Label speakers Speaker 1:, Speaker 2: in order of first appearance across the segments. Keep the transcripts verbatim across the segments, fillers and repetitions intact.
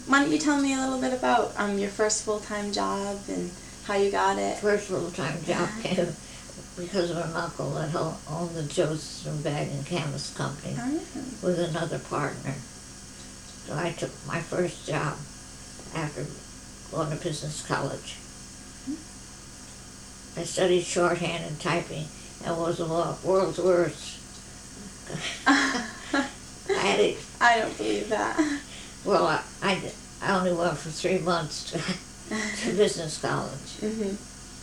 Speaker 1: Why don't you tell me a little bit about um, your first full-time job and how you got it?
Speaker 2: First full-time job came because of an uncle that owned the Josephson Bag and Canvas Company
Speaker 1: Oh.
Speaker 2: with another partner. So I took my first job after going to business college. I studied shorthand and typing and was the world's worst. I had it.
Speaker 1: I don't believe that.
Speaker 2: Well, I, I, I only went for three months to, to business college.
Speaker 1: Mm-hmm.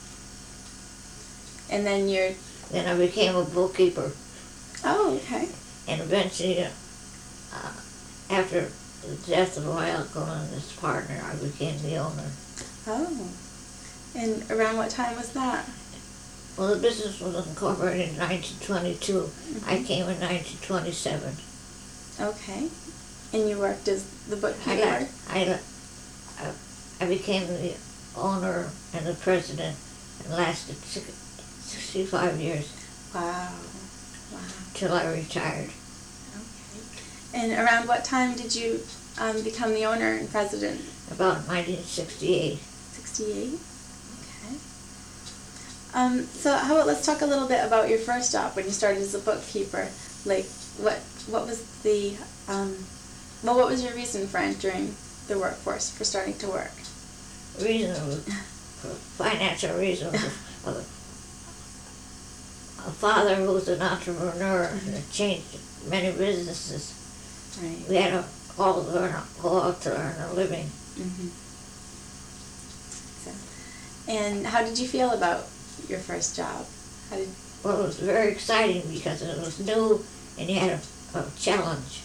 Speaker 1: And then you're...
Speaker 2: Then I became a bookkeeper.
Speaker 1: Oh, okay.
Speaker 2: And eventually, uh, after the death of my uncle and his partner, I became the owner.
Speaker 1: Oh. And around what time was that?
Speaker 2: Well, the business was incorporated in nineteen twenty-two. Mm-hmm. I came in nineteen twenty-seven.
Speaker 1: Okay. And you worked as the bookkeeper?
Speaker 2: I, I, I, I became the owner and the president and lasted sixty-five years.
Speaker 1: Wow. Wow.
Speaker 2: Till I retired.
Speaker 1: Okay. And around what time did you um, become the owner and president?
Speaker 2: About nineteen sixty-eight.
Speaker 1: sixty-eight? Okay. Um, so how about let's talk a little bit about your first job when you started as a bookkeeper. Like, what what was the, um, well, what was your reason for entering the workforce, for starting to work?
Speaker 2: Reason was, for financial reasons. Of, a father who was an entrepreneur and changed many businesses.
Speaker 1: Right.
Speaker 2: We had to all learn, go out to earn a living.
Speaker 1: Mm-hmm. So, and how did you feel about your first job? How did?
Speaker 2: Well, it was very exciting because it was new and you had a, a challenge.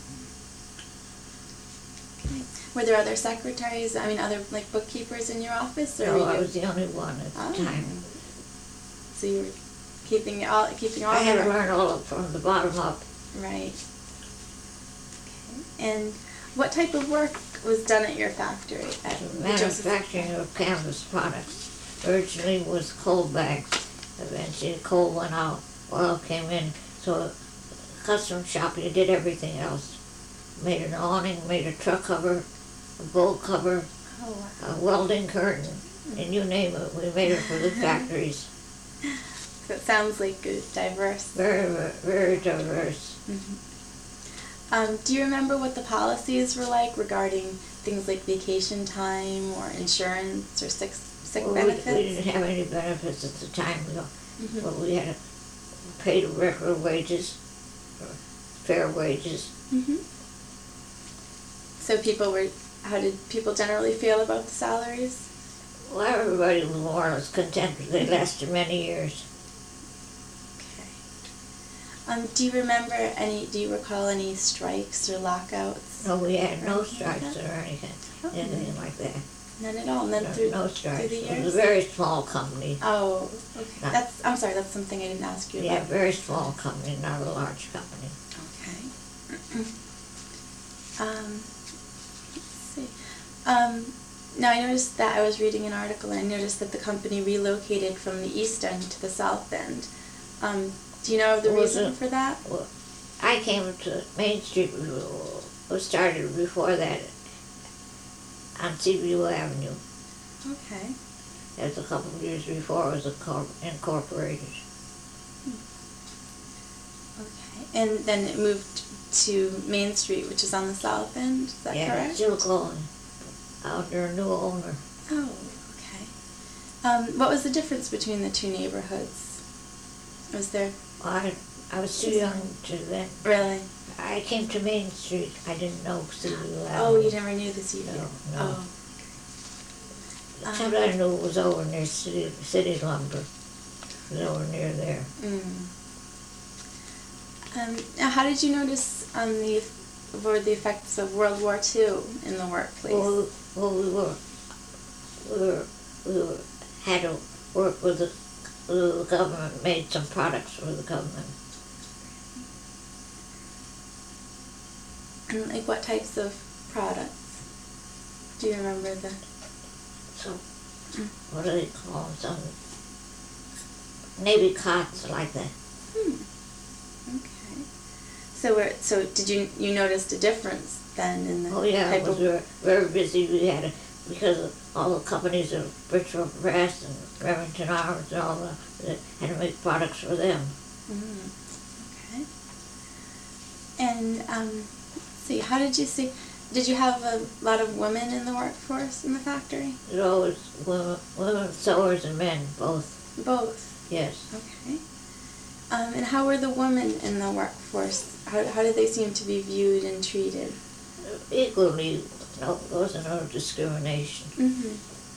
Speaker 1: Okay. Were there other secretaries, I mean other like bookkeepers in your office? Or
Speaker 2: No,
Speaker 1: were you...
Speaker 2: I was the only one at
Speaker 1: Oh.
Speaker 2: the time.
Speaker 1: So you were keeping all keeping all
Speaker 2: I had
Speaker 1: the
Speaker 2: to learn all of from the bottom up.
Speaker 1: Right. Okay. And what type of work was done at your factory? At
Speaker 2: Manufacturing of canvas products. Originally was coal bags. Eventually coal went out, oil came in, so custom shop, you did everything else. Made an awning, made a truck cover, a bowl cover,
Speaker 1: oh, wow.
Speaker 2: a welding curtain, and you name it, we made it for the factories.
Speaker 1: So it sounds like good, diverse.
Speaker 2: Very, very diverse.
Speaker 1: Mm-hmm. Um, do you remember what the policies were like regarding things like vacation time or insurance or sick, sick
Speaker 2: well,
Speaker 1: benefits?
Speaker 2: We, we didn't have any benefits at the time. We,
Speaker 1: mm-hmm.
Speaker 2: well, we had paid regular wages, fair wages.
Speaker 1: Mm-hmm. So people were, how did people generally feel about the salaries?
Speaker 2: Well, everybody was more or less content. They lasted many years.
Speaker 1: Um, do you remember any, do you recall any strikes or lockouts?
Speaker 2: No, we had no
Speaker 1: Or
Speaker 2: strikes
Speaker 1: like
Speaker 2: or anything,
Speaker 1: Oh.
Speaker 2: anything like that.
Speaker 1: None at all? None
Speaker 2: No,
Speaker 1: through,
Speaker 2: no
Speaker 1: through
Speaker 2: strikes.
Speaker 1: the
Speaker 2: It
Speaker 1: years?
Speaker 2: was a very small company.
Speaker 1: Oh, okay.
Speaker 2: No.
Speaker 1: That's, I'm sorry, that's something I didn't ask you
Speaker 2: Yeah,
Speaker 1: about.
Speaker 2: very small company, not a large company.
Speaker 1: Okay. um, let's see. Um, now I noticed that I was reading an article and I noticed that the company relocated from the east end to the south end. Um, do you know the
Speaker 2: Well,
Speaker 1: reason
Speaker 2: the-
Speaker 1: for that?
Speaker 2: Well, I came to Main Street, was started before that on Seaview Avenue.
Speaker 1: Okay.
Speaker 2: That was a couple of years before it was incor- incorporated.
Speaker 1: Okay. And then it moved to Main Street, which is on the south end, is that
Speaker 2: Yeah,
Speaker 1: correct?
Speaker 2: it's still going, under a new owner.
Speaker 1: Oh, okay. Um, what was the difference between the two neighborhoods? Was there...
Speaker 2: I, I was too young to then.
Speaker 1: Really?
Speaker 2: I came to Main Street. I didn't know Seaview Avenue.
Speaker 1: Oh, you never knew the Seaview?
Speaker 2: No, no.
Speaker 1: Oh.
Speaker 2: Except
Speaker 1: Um,
Speaker 2: I knew it was over near City, City Lumber. It was over near there.
Speaker 1: Mm. Um, now, how did you notice um, the were the effects of World War Two in the workplace?
Speaker 2: Well, well we were, we were, we were, had to work with the, the government, made some products for the government.
Speaker 1: And, like, what types of products? Do you remember the...
Speaker 2: So, what do they call them? Some Navy cots like that.
Speaker 1: Hmm. Okay. So, were, so did you you noticed a difference then in the
Speaker 2: Oh yeah,
Speaker 1: type
Speaker 2: it was
Speaker 1: of
Speaker 2: very, very busy. We had a, because of all the companies of Bridgeville Press and Remington Arms and all the, that had to make products for them.
Speaker 1: Mm, okay. And um, let's see, how did you see? Did you have a lot of women in the workforce in the factory?
Speaker 2: It was always women, women sewers and men, both.
Speaker 1: Both.
Speaker 2: Yes.
Speaker 1: Okay. Um, and how were the women in the workforce? How how did they seem to be viewed and treated?
Speaker 2: Equally, no, there wasn't no discrimination.
Speaker 1: Mm-hmm.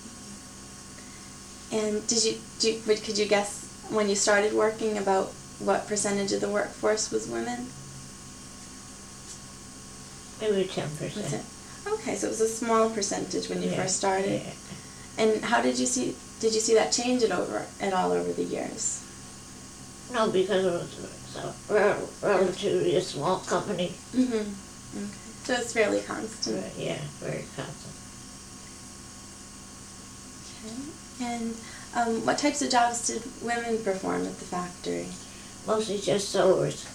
Speaker 1: And did you, do you, but could you guess when you started working about what percentage of the workforce was women?
Speaker 2: Maybe ten
Speaker 1: Was
Speaker 2: percent.
Speaker 1: it? Okay, so it was a small percentage when you
Speaker 2: Yeah,
Speaker 1: first started.
Speaker 2: yeah.
Speaker 1: And how did you see? Did you see that change it over at all over the years?
Speaker 2: No, because it was a rel- relatively a small company.
Speaker 1: Mm-hmm. Okay. So it's fairly constant.
Speaker 2: Right, yeah, very constant.
Speaker 1: Okay. And um, what types of jobs did women perform at the factory?
Speaker 2: Mostly just sewers.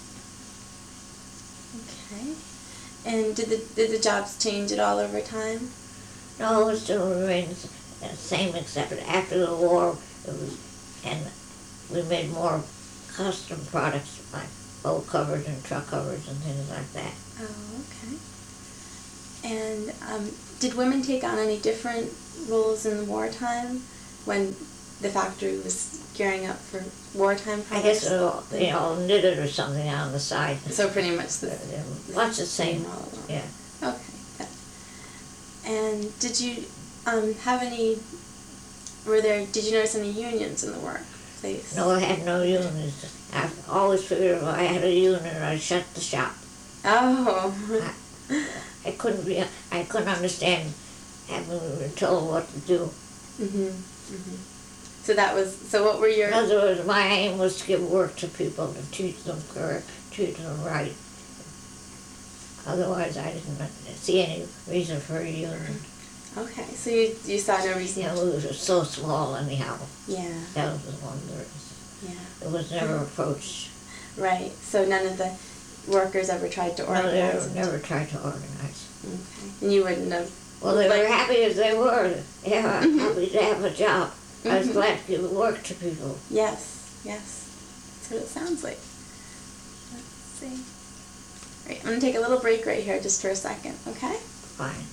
Speaker 1: Okay. And did the did the jobs change at all over time?
Speaker 2: No, it still remains the same, except after the war, it was, and we made more custom products like boat covers and truck covers and things like that.
Speaker 1: Oh, okay. And um, did women take on any different roles in wartime when the factory was gearing up for wartime
Speaker 2: I
Speaker 1: products?
Speaker 2: guess they all, they all knitted or something on the side.
Speaker 1: So pretty much the
Speaker 2: Lots the same.
Speaker 1: all along.
Speaker 2: Yeah.
Speaker 1: Okay. Good. And did you um, have any? Were there? Did you notice any unions in the workplace?
Speaker 2: No, I had no unions. I always figured if I had a union, I'd shut the shop.
Speaker 1: Oh.
Speaker 2: I, I couldn't be. I couldn't understand having been told what to do.
Speaker 1: Mhm. Mhm. So that was. So what were your?
Speaker 2: In other words, my aim was to give work to people, to teach them correct, treat them right. Otherwise, I didn't see any reason for a union.
Speaker 1: Okay. So you you saw no
Speaker 2: You
Speaker 1: reason.
Speaker 2: know, we were so small anyhow.
Speaker 1: Yeah.
Speaker 2: That was one of the reasons.
Speaker 1: Yeah.
Speaker 2: It was never approached.
Speaker 1: Right. So none of the workers ever tried to
Speaker 2: No, they
Speaker 1: organize.
Speaker 2: never, never tried to organize.
Speaker 1: Okay. And you wouldn't have.
Speaker 2: Well, they
Speaker 1: Like-
Speaker 2: were happy as they were. Yeah,
Speaker 1: Mhm.
Speaker 2: happy to have a job. I was
Speaker 1: Mhm.
Speaker 2: glad to give work to people.
Speaker 1: Yes. Yes. That's what it sounds like. Let's see. Right. I'm gonna take a little break right here, just for a second. Okay.
Speaker 2: Fine.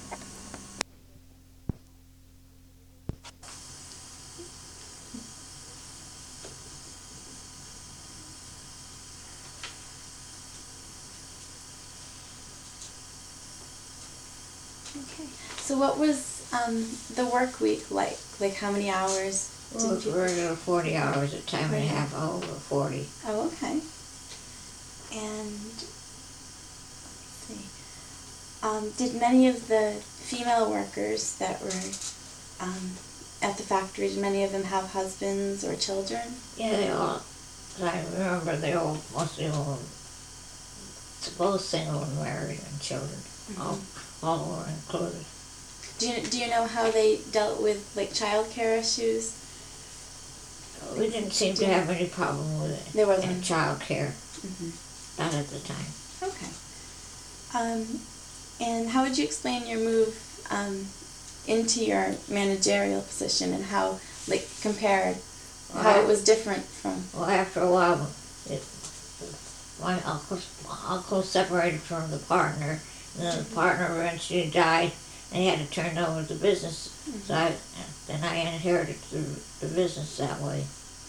Speaker 1: Okay. So what was um, the work week like? Like how many hours?
Speaker 2: Well,
Speaker 1: did you-
Speaker 2: we're uh, forty hours a time and a
Speaker 1: Right.
Speaker 2: half, over forty.
Speaker 1: Oh, okay. And let's see. Um, did many of the female workers that were um, at the factory, did many of them have husbands or children?
Speaker 2: Yeah, they all, I remember they all, mostly all, both single and married and children. All, all were included.
Speaker 1: Do you do you know how they dealt with like childcare issues?
Speaker 2: We didn't seem to have any problem with it.
Speaker 1: There wasn't.
Speaker 2: And child care,
Speaker 1: Mm-hmm.
Speaker 2: not at the time.
Speaker 1: Okay. Um, and how would you explain your move um, into your managerial position and how, like, compared, how
Speaker 2: Well,
Speaker 1: it was different from?
Speaker 2: Well, after a while, it, my uncle, uncle separated from the partner, and then the partner eventually died, and he had to turn over the business. So I, then I inherited the, the business that way.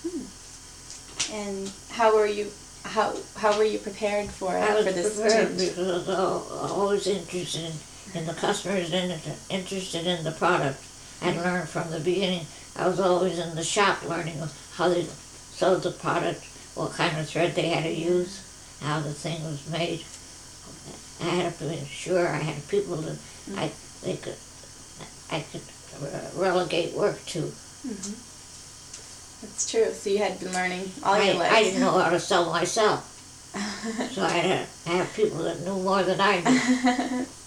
Speaker 1: And how were you? How how were you prepared for it,
Speaker 2: I was
Speaker 1: for this
Speaker 2: prepared
Speaker 1: change?
Speaker 2: because I was al- always interested in, in the customers and interested in the product. I had learned from the beginning. I was always in the shop learning how they sewed the product, what kind of thread they had to use, how the thing was made. I had to be sure I had people that I they could I could relegate work to.
Speaker 1: Mm-hmm. That's true. So you had been learning all
Speaker 2: I,
Speaker 1: your life.
Speaker 2: I didn't know how to sew myself, so I had to have people that knew more than I did.